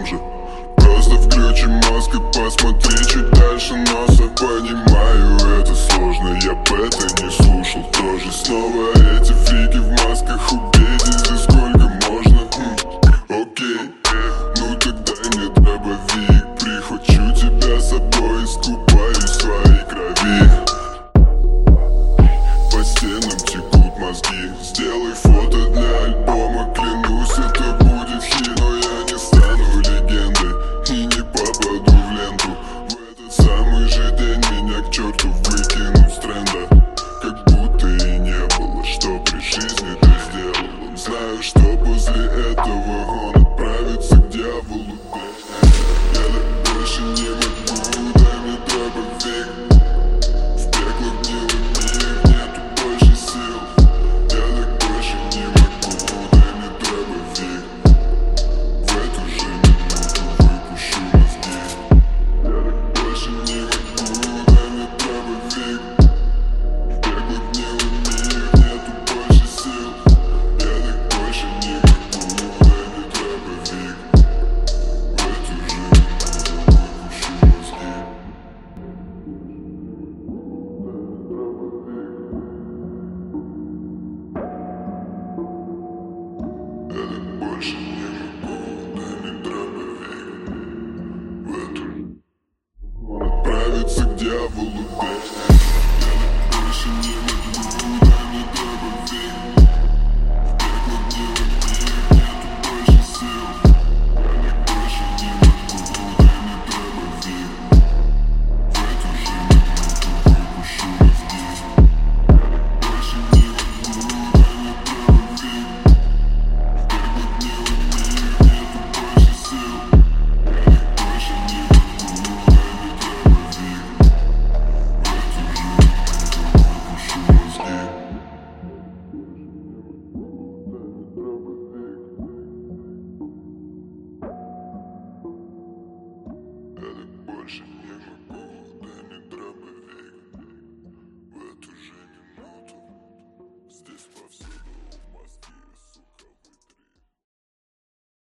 же. Просто включи мозг и посмотри чуть дальше носа. Понимаю, это сложно, я б это не слушал тоже. Снова эти фрики в масках, убейте, за сколько можно. Окей, ну тогда мне дробовик. Прихвачу тебя с собой, искупаюсь в своей крови. По стенам текут мозги. Сделай фото для альбома, клянусь, это будет хит. Но я не стану легендой и не попаду в ленту. В этот самый же день меня к черту выкинут с тренда. Как будто и не было, что при жизни ты сделал. Знаю, что после этого он отправится к дьяволу. Я так больше не могу, дай мне дробовик. В пекло гнилый мир, нету больше сил. Я так больше не могу, дай мне дробовик. В эту же минуту выпущу мозги. Я так больше не могу, дай мне дробовик. В пекло гнилый мир, нету больше сил. Я так больше не могу, дай мне дробовик. В эту же минуту выпущу мозги. Я так больше не могу, дай мне дробовик. В эту он отправится к дьяволу, блядь. Я так больше не могу, дай мне дробовик. В пекло гнилый мир, нету больше сил. Я так больше не могу, дай мне дробовик. В эту же минуту выпущу мозги. Больше не могу, дай мне дробовик. В пекло гнилый мир, нету больше сил. Я так больше не могу, дай мне дробовик. В эту же минуту выпущу мозги. Я так больше